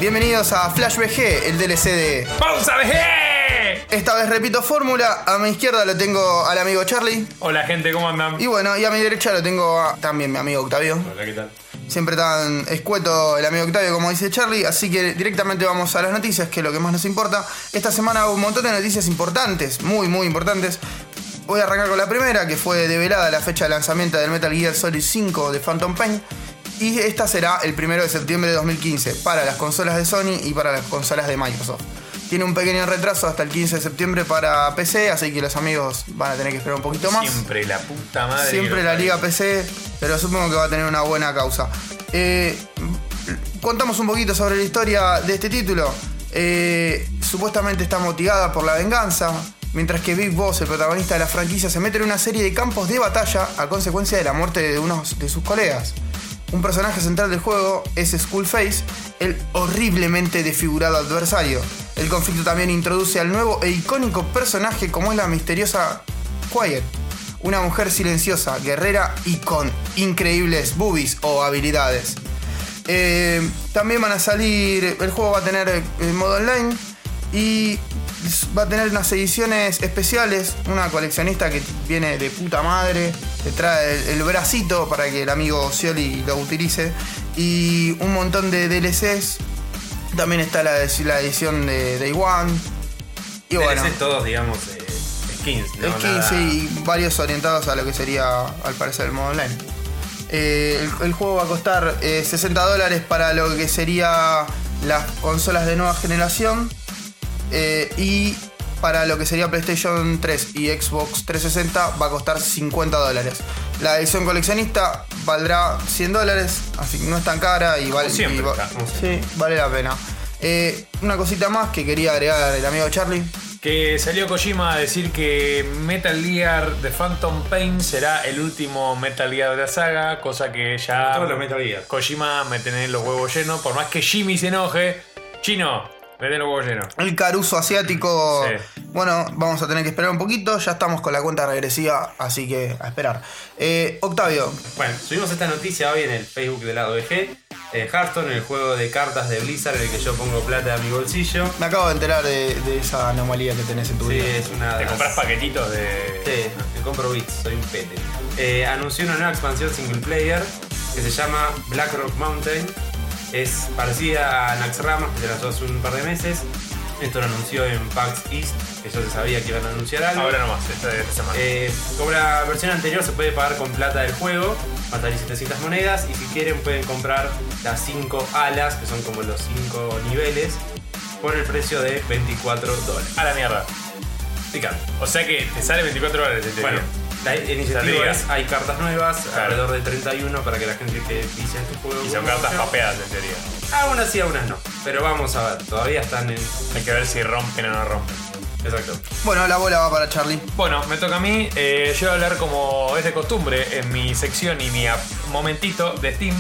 Bienvenidos a Flash VG, el DLC de ¡Pausa VG! Esta vez repito fórmula. A mi izquierda lo tengo al amigo Charlie. Hola gente, ¿cómo andan? Y bueno, y a mi derecha lo tengo también mi amigo Octavio. Hola, ¿qué tal? Siempre tan escueto el amigo Octavio, como dice Charlie. Así que directamente vamos a las noticias, que es lo que más nos importa. Esta semana hubo un montón de noticias importantes, muy importantes. Voy a arrancar con la primera, que fue develada la fecha de lanzamiento del Metal Gear Solid 5 de Phantom Pain. Y esta será el 1 de septiembre de 2015 para las consolas de Sony y para las consolas de Microsoft. Tiene un pequeño retraso hasta el 15 de septiembre para PC, así que los amigos van a tener que esperar un poquito más. Siempre la puta madre. Siempre la liga PC, pero supongo que va a tener una buena causa. Contamos un poquito sobre la historia de este título. Supuestamente está motivada por la venganza, mientras que Big Boss, el protagonista de la franquicia, se mete en una serie de campos de batalla a consecuencia de la muerte de uno de sus colegas. Un personaje central del juego es Skullface, el horriblemente desfigurado adversario. El conflicto también introduce al nuevo e icónico personaje como es la misteriosa Quiet, una mujer silenciosa, guerrera y con increíbles boobies o habilidades. También van a salir, el juego va a tener modo online y va a tener unas ediciones especiales. Una coleccionista que viene de puta madre, te trae el bracito para que el amigo Scioli lo utilice, y un montón de DLCs. También está la edición de Day One. Y DLCs bueno, todos, digamos, skins, ¿no? skins, sí, y varios orientados a lo que sería, al parecer, el modo online. El juego va a costar $60 para lo que sería las consolas de nueva generación. Y para lo que sería PlayStation 3 y Xbox 360 va a costar $50. La edición coleccionista valdrá $100, así que no es tan cara y vale, sí, vale la pena. Una cosita más que quería agregar el amigo Charlie. Que salió Kojima a decir que Metal Gear de Phantom Pain será el último Metal Gear de la saga, cosa que ya todos los Metal Gear. Kojima me tiene los huevos llenos, por más que Jimmy se enoje. Chino, me tiene los huevos llenos. El caruso asiático. Sí. Bueno, vamos a tener que esperar un poquito. Ya estamos con la cuenta regresiva, así que a esperar. Octavio. Bueno, subimos esta noticia hoy en el Facebook del lado VG. Hearthstone, el juego de cartas de Blizzard en el que yo pongo plata a mi bolsillo. Me acabo de enterar de esa anomalía que tenés en tu vida. Sí, es una... Te compras paquetitos de... Sí, me compro bits, soy un pete. Anunció una nueva expansión single player que se llama Black Rock Mountain. Es parecida a Naxxramas, que se lanzó hace un par de meses. Esto lo anunció en PAX East, que ya se sabía que iban a anunciar algo. Ahora nomás, esta semana. Como la versión anterior, se puede pagar con plata del juego, va a salir 700 monedas, y si quieren pueden comprar las 5 alas, que son como los 5 niveles, por el precio de $24. A la mierda. Picante. O sea que te sale $24 en teoría. Bueno, la iniciativa es, hay cartas nuevas, alrededor de 31 para que la gente que dice este juego... Y son cartas papeadas en teoría. Algunas sí, algunas no. Pero vamos a ver, todavía están en... Hay que ver si rompen o no rompen. Exacto. Bueno, la bola va para Charlie. Bueno, me toca a mí. Yo voy a hablar como es de costumbre en mi sección y mi momentito de Steam.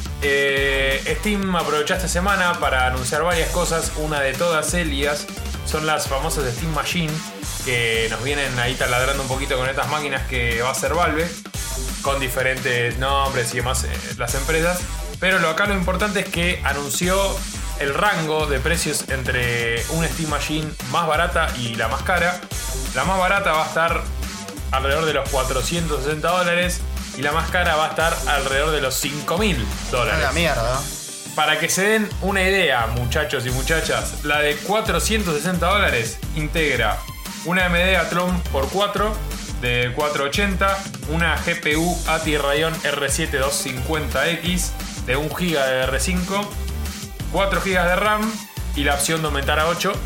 Steam aprovechó esta semana para anunciar varias cosas. Una de todas ellas son las famosas Steam Machine, que nos vienen ahí taladrando un poquito con estas máquinas que va a hacer Valve, con diferentes nombres y demás las empresas. Pero acá lo importante es que anunció el rango de precios entre una Steam Machine más barata y la más cara. La más barata va a estar alrededor de los $460 y la más cara va a estar alrededor de los $5.000. A la mierda. Para que se den una idea, muchachos y muchachas, la de $460 integra una AMD Athlon por 4 de 480, una GPU ATI Radeon R7 250X de 1 GB de DR5, 4 GB de RAM y la opción de aumentar a 8,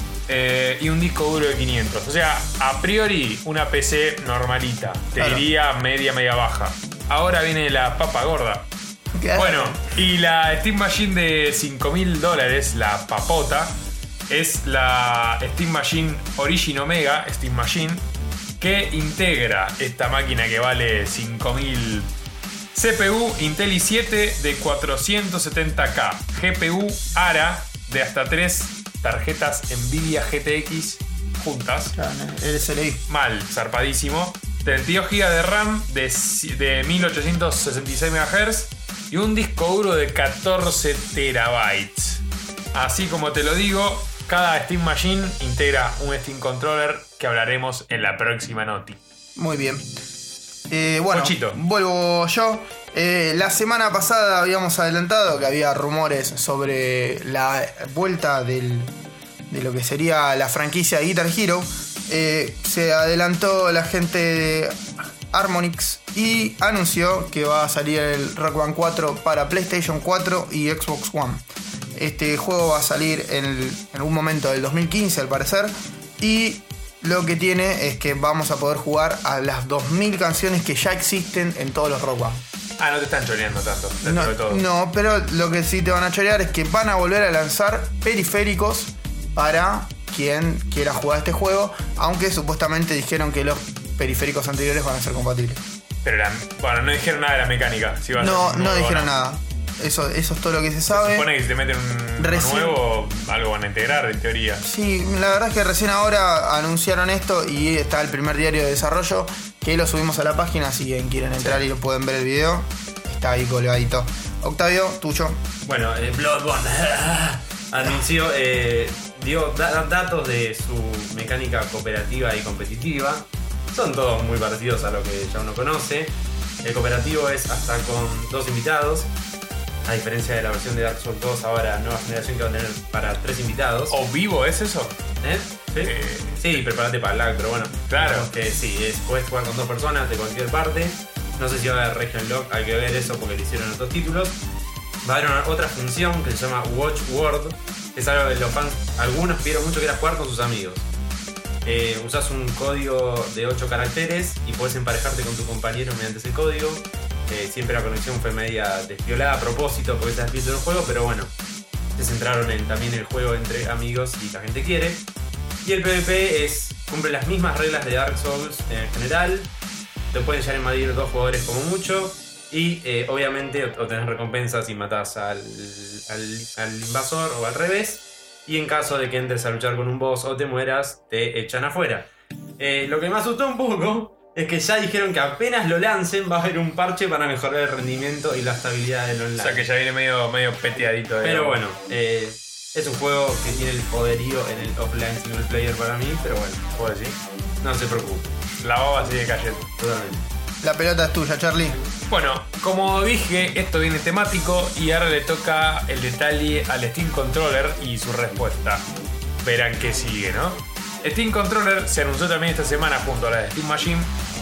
y un disco duro de 500. O sea, a priori una PC normalita, te diría media baja. Ahora viene la papa gorda. Claro. Bueno, y la Steam Machine de $5.000, la papota, es la Steam Machine Origin Omega Steam Machine, que integra esta máquina que vale $5.000. CPU Intel i7 de 470K, GPU ARA de hasta 3 tarjetas Nvidia GTX juntas. LSLI. Mal, zarpadísimo. 32 GB de RAM de 1866 MHz y un disco duro de 14 terabytes. Así como te lo digo, cada Steam Machine integra un Steam Controller que hablaremos en la próxima noti. Muy bien. Bueno, Pochito. vuelvo yo. La semana pasada habíamos adelantado que había rumores sobre la vuelta de lo que sería la franquicia Guitar Hero. Se adelantó la gente de Harmonix y anunció que va a salir el Rock Band 4 para PlayStation 4 y Xbox One. Este juego va a salir en algún momento del 2015 al parecer, y lo que tiene es que vamos a poder jugar a las 2000 canciones que ya existen en todos los Rock Band. Ah, no te están choreando tanto dentro de todo. No, pero lo que sí te van a chorear es que van a volver a lanzar periféricos para quien quiera jugar este juego, aunque supuestamente dijeron que los periféricos anteriores van a ser compatibles. Pero bueno, no dijeron nada de la mecánica. Si va a No, ser no nuevo, dijeron nada. Eso es todo lo que se sabe. Se supone que si te meten uno nuevo, algo van a integrar en teoría. Sí, la verdad es que recién ahora anunciaron esto y está el primer diario de desarrollo, que lo subimos a la página, si quieren entrar y lo pueden ver el video. Está ahí colgadito. Octavio, tuyo. Bueno, Bloodborne anunció, dio datos de su mecánica cooperativa y competitiva. Son todos muy parecidos a lo que ya uno conoce. El cooperativo es hasta con 2 invitados. A diferencia de la versión de Dark Souls 2, ahora nueva generación que va a tener para 3 invitados. ¿O vivo es eso? ¿Sí? Sí, prepárate para el lag, pero bueno. Claro. Que sí, puedes jugar con 2 personas de cualquier parte. No sé si va a haber Region Lock, hay que ver eso porque lo hicieron en otros títulos. Va a haber otra función que se llama Watch Word. Es algo que los fans, algunos pidieron mucho, que era jugar con sus amigos. Usás un código de 8 caracteres y podés emparejarte con tu compañero mediante ese código. Siempre la conexión fue media despiolada a propósito porque está escrito en el juego, pero bueno, se centraron en también el juego entre amigos y la gente quiere. Y el PvP cumple las mismas reglas de Dark Souls en general. Te pueden llegar a invadir 2 jugadores como mucho. Y obviamente obtenés recompensas si matás al invasor o al revés. Y en caso de que entres a luchar con un boss o te mueras, te echan afuera. Lo que me asustó un poco es que ya dijeron que apenas lo lancen va a haber un parche para mejorar el rendimiento y la estabilidad del online. O sea que ya viene medio peteadito. Pero bueno, es un juego que tiene el poderío en el offline single player para mí, pero bueno, ¿puedo decir? no se preocupe. La baba sigue cayendo. Totalmente. La pelota es tuya, Charlie. Bueno, como dije, esto viene temático y ahora le toca el detalle al Steam Controller y su respuesta. Verán qué sigue, ¿no? Steam Controller se anunció también esta semana junto a la de Steam Machine.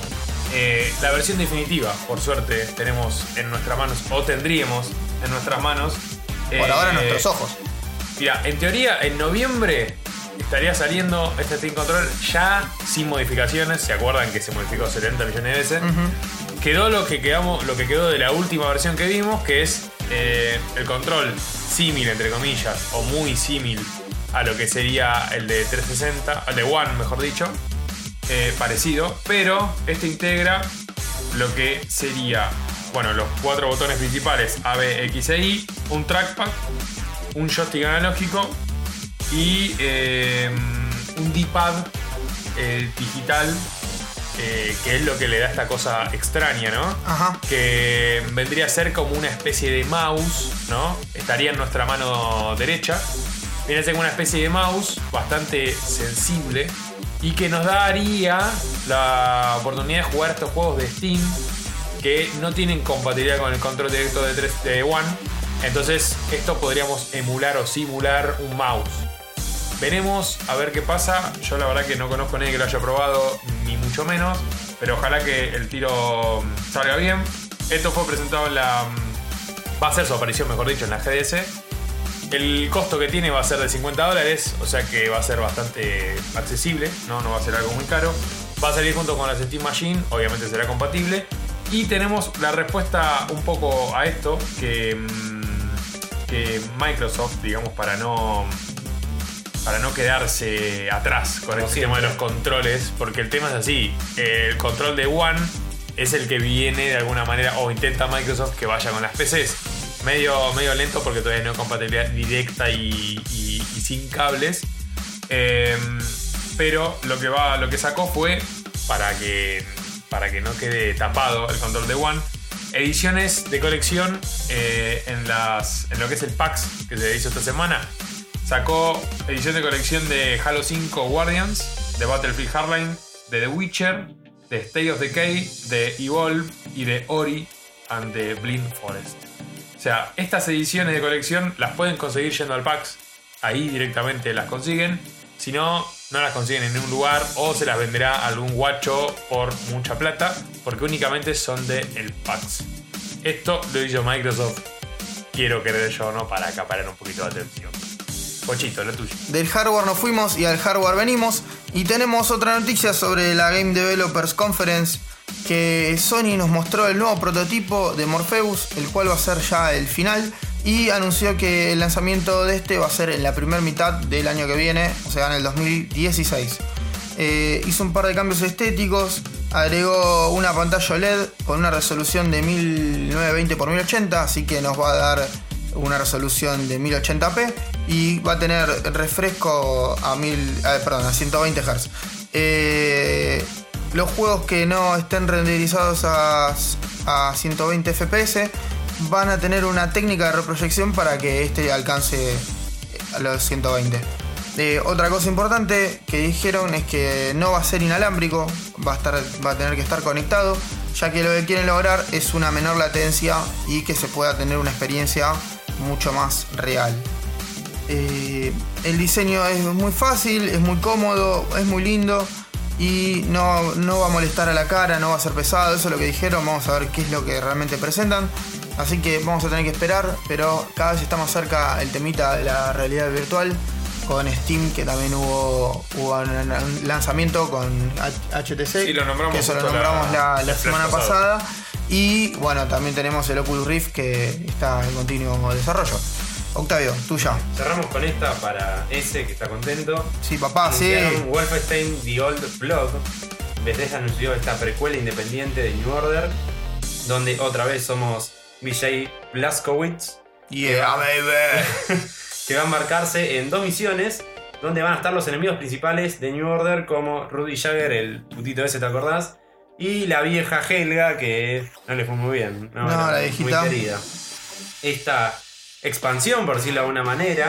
La versión definitiva, por suerte, tenemos en nuestras manos, o tendríamos en nuestras manos. Por ahora en nuestros ojos. Mira, en teoría, en noviembre estaría saliendo este Steam Controller ya sin modificaciones. ¿Se acuerdan que se modificó 70 millones de veces? Quedó lo que quedó de la última versión que vimos, que es el control símil, entre comillas, o muy símil a lo que sería el de 360, el de One, mejor dicho, parecido, pero este integra lo que sería, bueno, los 4 botones principales A, B, X e Y, un trackpad, un joystick analógico y un D-pad digital, que es lo que le da esta cosa extraña, ¿no? Ajá. Que vendría a ser como una especie de mouse, ¿no? Estaría en nuestra mano derecha. Viene a ser como una especie de mouse bastante sensible y que nos daría la oportunidad de jugar estos juegos de Steam que no tienen compatibilidad con el control directo de One. Entonces esto podríamos emular o simular un mouse. Veremos a ver qué pasa. Yo la verdad que no conozco a nadie que lo haya probado, ni mucho menos, pero ojalá que el tiro salga bien. Esto fue presentado va a ser su aparición, mejor dicho, en la GDS. El costo que tiene va a ser de $50, o sea que va a ser bastante accesible, no va a ser algo muy caro. Va a salir junto con la Steam Machine, obviamente será compatible. Y tenemos la respuesta un poco a esto, que Microsoft, digamos, para no quedarse atrás con este tema de los controles, porque el tema es así, el control de One es el que viene de alguna manera, o intenta Microsoft que vaya con las PCs. Medio lento porque todavía no hay compatibilidad directa y sin cables. Pero lo que sacó fue, para que no quede tapado el control de One, ediciones de colección en lo que es el PAX que se hizo esta semana. sacó edición de colección de Halo 5 Guardians, de Battlefield Hardline, de The Witcher, de State of Decay, de Evolve y de Ori and the Blind Forest. O sea, estas ediciones de colección las pueden conseguir yendo al PAX. Ahí directamente las consiguen. Si no, no las consiguen en ningún lugar o se las venderá algún guacho por mucha plata, porque únicamente son de el PAX. Esto lo hizo Microsoft. Quiero creer yo, ¿no? Para acaparar un poquito de atención. Pochito, lo tuyo. Del hardware nos fuimos y al hardware venimos. Y tenemos otra noticia sobre la Game Developers Conference, que Sony nos mostró el nuevo prototipo de Morpheus, el cual va a ser ya el final. Y anunció que el lanzamiento de este va a ser en la primera mitad del año que viene, o sea, en el 2016. Hizo un par de cambios estéticos, agregó una pantalla OLED con una resolución de 1920x1080, así que nos va a dar una resolución de 1080p y va a tener refresco a 120 Hz. Los juegos que no estén renderizados a 120 FPS van a tener una técnica de reproyección para que este alcance a los 120. Otra cosa importante que dijeron es que no va a ser inalámbrico, va a tener que estar conectado, ya que lo que quieren lograr es una menor latencia y que se pueda tener una experiencia mucho más real. El diseño es muy fácil, es muy cómodo, es muy lindo y no va a molestar a la cara, no va a ser pesado, eso es lo que dijeron. Vamos a ver qué es lo que realmente presentan. Así que vamos a tener que esperar, pero cada vez está más cerca el temita de la realidad virtual con Steam, que también hubo un lanzamiento con HTC. Sí, lo nombramos, que eso lo nombramos la semana pasada. Y bueno, también tenemos el Oculus Rift, que está en continuo desarrollo. Octavio, tuya. Cerramos con esta para ese que está contento. Sí, papá, sí. Wolfenstein The Old Blood. Bethesda anunció esta precuela independiente de New Order, donde otra vez somos BJ Blazkowicz. Yeah, baby. Que va a embarcarse en 2 misiones donde van a estar los enemigos principales de New Order, como Rudy Jagger, el putito ese, ¿te acordás? Y la vieja Helga, que no le fue muy bien. No, la viejita. Muy querida. Esta expansión, por decirlo de alguna manera,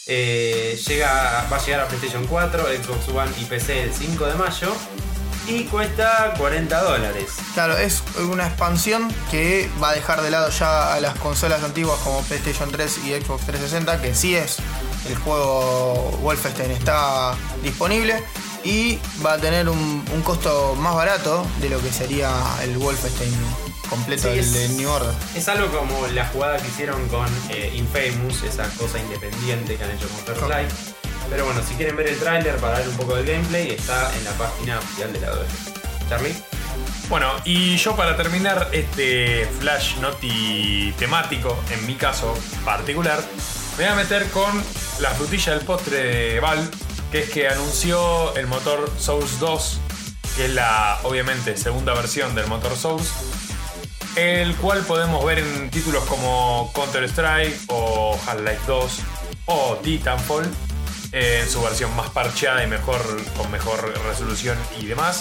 va a llegar a PlayStation 4, Xbox One y PC el 5 de mayo. Y cuesta $40. Claro, es una expansión que va a dejar de lado ya a las consolas antiguas como PlayStation 3 y Xbox 360, que sí es el juego Wolfenstein, está disponible y va a tener un costo más barato de lo que sería el Wolfenstein completo, sí, el de New Order. Es algo como la jugada que hicieron con Infamous, esa cosa independiente que han hecho con First Light. Pero bueno, si quieren ver el tráiler para ver un poco del gameplay, está en la página oficial de la OF. Charlie. Bueno, y yo para terminar este flash noti temático, en mi caso particular, me voy a meter con la frutilla del postre de Valve, que es que anunció el motor Source 2, que es la, obviamente, segunda versión del motor Source, el cual podemos ver en títulos como Counter-Strike o Half-Life 2 o Titanfall, en su versión más parcheada y con mejor resolución y demás.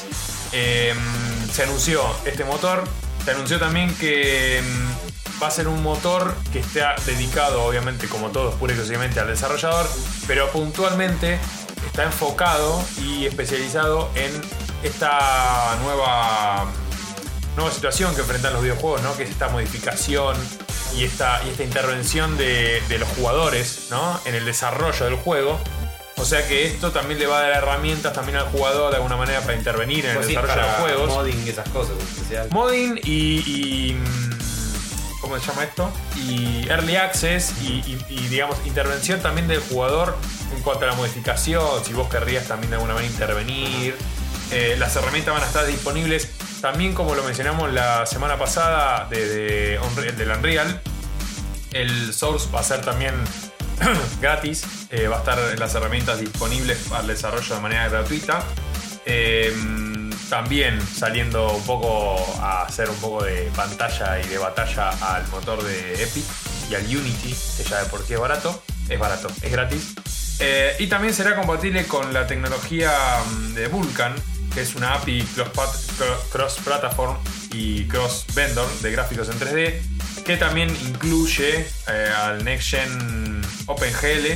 Se anunció este motor. Se anunció también que va a ser un motor que está dedicado, obviamente, como todos, pura y exclusivamente al desarrollador, pero puntualmente está enfocado y especializado en esta nueva situación que enfrentan los videojuegos, ¿no? Que es esta modificación y esta intervención de los jugadores, ¿no? En el desarrollo del juego. O sea que esto también le va a dar herramientas también al jugador de alguna manera para intervenir en el desarrollo de los juegos. Modding y esas cosas especiales. Modding y ¿cómo se llama esto? Y Early Access y digamos intervención también del jugador en cuanto a la modificación, si vos querrías también de alguna manera intervenir. Las herramientas van a estar disponibles también, como lo mencionamos la semana pasada del Unreal. El Source va a ser también gratis, va a estar las herramientas disponibles para el desarrollo de manera gratuita. También saliendo un poco a hacer un poco de pantalla y de batalla al motor de Epic y al Unity, que ya de por sí es gratis. Y también será compatible con la tecnología de Vulkan, que es una API cross-platform y cross-vendor de gráficos en 3D, que también incluye al Next Gen OpenGL,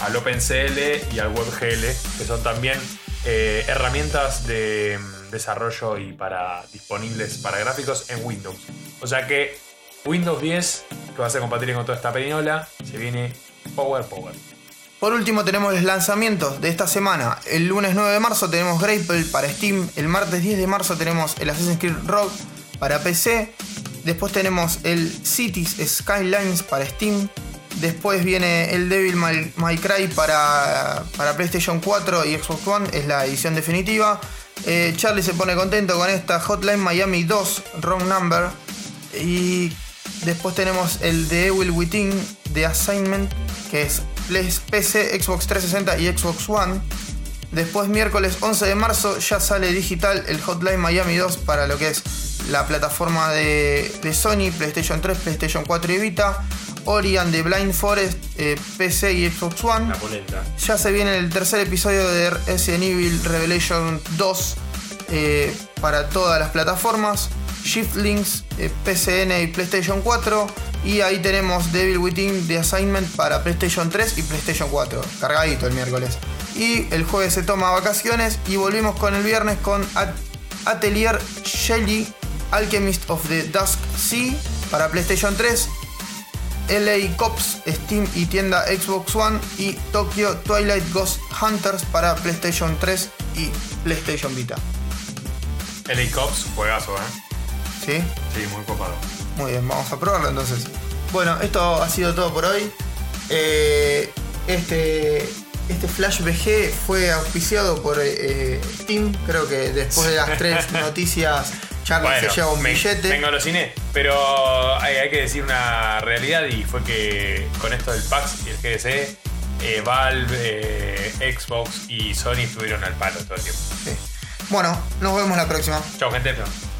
al OpenCL y al WebGL, que son también herramientas de desarrollo y disponibles para gráficos en Windows. O sea que Windows 10, que va a ser compatible con toda esta perinola, se viene power. Por último tenemos los lanzamientos de esta semana. El lunes 9 de marzo tenemos Grapple para Steam. El martes 10 de marzo tenemos el Assassin's Creed Rogue para PC. Después tenemos el Cities Skylines para Steam. Después viene el Devil May Cry para PlayStation 4 y Xbox One. Es la edición definitiva. Charlie se pone contento con esta Hotline Miami 2 Wrong Number. Y después tenemos el The Evil Within The Assignment, que es PC, Xbox 360 y Xbox One. Después miércoles 11 de marzo ya sale digital el Hotline Miami 2 para lo que es la plataforma de Sony, PlayStation 3, PlayStation 4 y Vita. Ori and the Blind Forest, PC y Xbox One. La polenta. Ya se viene el tercer episodio de Resident Evil Revelation 2 para todas las plataformas. Shiftlinks, PCN y PlayStation 4. Y ahí tenemos Devil Within The Assignment para PlayStation 3 y PlayStation 4. Cargadito el miércoles. Y el jueves se toma vacaciones. Y volvimos con el viernes con Atelier Shelly, Alchemist of the Dusk Sea para PlayStation 3. LA Cops, Steam y tienda Xbox One. Y Tokyo Twilight Ghost Hunters para PlayStation 3 y PlayStation Vita. LA Cops, juegazo, ¿Sí? Sí, muy copado. Muy bien, vamos a probarlo entonces. Bueno, esto ha sido todo por hoy. Este Flash VG fue auspiciado por Steam. Creo que después de las 3 noticias, Charlie se lleva un billete. Me engolosiné, pero hay que decir una realidad, y fue que con esto del PAX y el GDC, Valve, Xbox y Sony estuvieron al palo todo el tiempo. Sí. Bueno, nos vemos la próxima. Chau, gente.